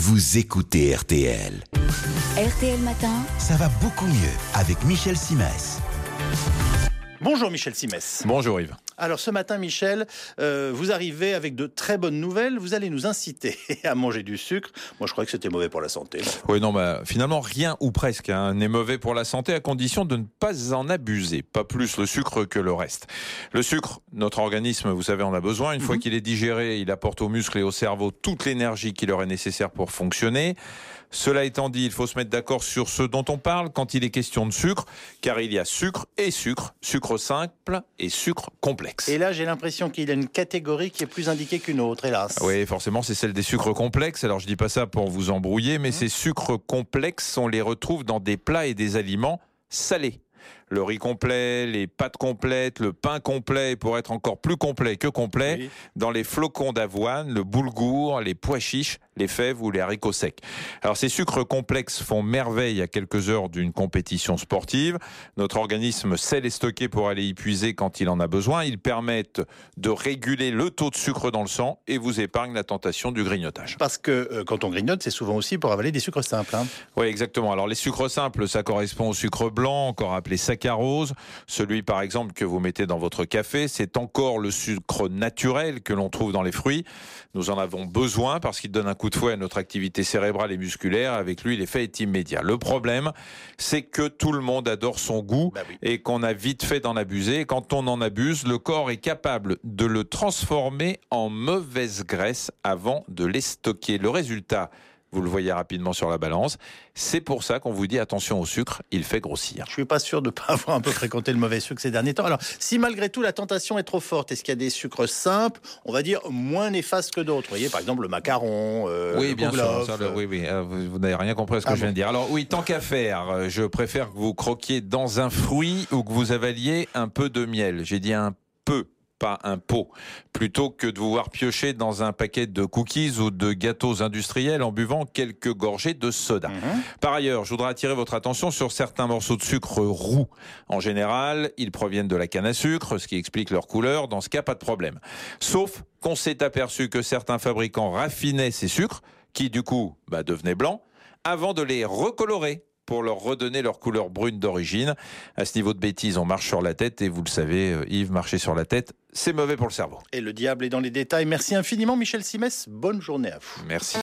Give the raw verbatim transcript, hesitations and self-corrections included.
vous écoutez R T L. R T L Matin. Ça va beaucoup mieux avec Michel Simès. Bonjour Michel Simès. Bonjour Yves. Alors ce matin Michel, euh, vous arrivez avec de très bonnes nouvelles. Vous allez nous inciter à manger du sucre. Moi je croyais que c'était mauvais pour la santé. Oui non bah, finalement rien ou presque hein, n'est mauvais pour la santé à condition de ne pas en abuser. Pas plus le sucre que le reste. Le sucre, notre organisme vous savez en a besoin. Une mm-hmm. fois qu'il est digéré, il apporte aux muscles et au cerveau toute l'énergie qui leur est nécessaire pour fonctionner. Cela étant dit, il faut se mettre d'accord sur ce dont on parle quand il est question de sucre, car il y a sucre et sucre, sucre simple et sucre complexe. Et là, j'ai l'impression qu'il y a une catégorie qui est plus indiquée qu'une autre, hélas. Oui, forcément, c'est celle des sucres complexes. Alors, je dis pas ça pour vous embrouiller, mais mmh. ces sucres complexes, on les retrouve dans des plats et des aliments salés. Le riz complet, les pâtes complètes, le pain complet, pour être encore plus complet que complet, oui. dans les flocons d'avoine, le boulgour, les pois chiches, les fèves ou les haricots secs. Alors ces sucres complexes font merveille à quelques heures d'une compétition sportive. Notre organisme sait les stocker pour aller y puiser quand il en a besoin. Ils permettent de réguler le taux de sucre dans le sang et vous épargnent la tentation du grignotage. Parce que euh, quand on grignote, c'est souvent aussi pour avaler des sucres simples. Hein. Oui, exactement. Alors les sucres simples, ça correspond au sucre blanc, encore appelé saccharose. Celui par exemple que vous mettez dans votre café, c'est encore le sucre naturel que l'on trouve dans les fruits. Nous en avons besoin parce qu'il donne un coup de fouet à notre activité cérébrale et musculaire. Avec lui, l'effet est immédiat. Le problème, c'est que tout le monde adore son goût bah oui. et qu'on a vite fait d'en abuser. Et quand on en abuse, le corps est capable de le transformer en mauvaise graisse avant de les stocker. Le résultat, vous le voyez rapidement sur la balance. C'est pour ça qu'on vous dit attention au sucre, il fait grossir. Je suis pas sûr de ne pas avoir un peu fréquenté le mauvais sucre ces derniers temps. Alors, si malgré tout la tentation est trop forte, est-ce qu'il y a des sucres simples, on va dire moins néfastes que d'autres? Vous voyez, par exemple le macaron, euh, oui, le bien bouglof, sûr. Ça, le, oui, oui. Vous, vous n'avez rien compris à ce que ah je viens bon. de dire. Alors oui, tant qu'à faire, je préfère que vous croquiez dans un fruit ou que vous avaliez un peu de miel. J'ai dit un peu. Pas un pot, plutôt que de vous voir piocher dans un paquet de cookies ou de gâteaux industriels en buvant quelques gorgées de soda. Mmh. Par ailleurs, je voudrais attirer votre attention sur certains morceaux de sucre roux. En général, ils proviennent de la canne à sucre, ce qui explique leur couleur. Dans ce cas, pas de problème. Sauf qu'on s'est aperçu que certains fabricants raffinaient ces sucres, qui du coup bah, devenaient blancs, avant de les recolorer pour leur redonner leur couleur brune d'origine. À ce niveau de bêtises, on marche sur la tête et vous le savez, Yves, marcher sur la tête, c'est mauvais pour le cerveau. Et le diable est dans les détails. Merci infiniment Michel Simès. Bonne journée à vous. Merci.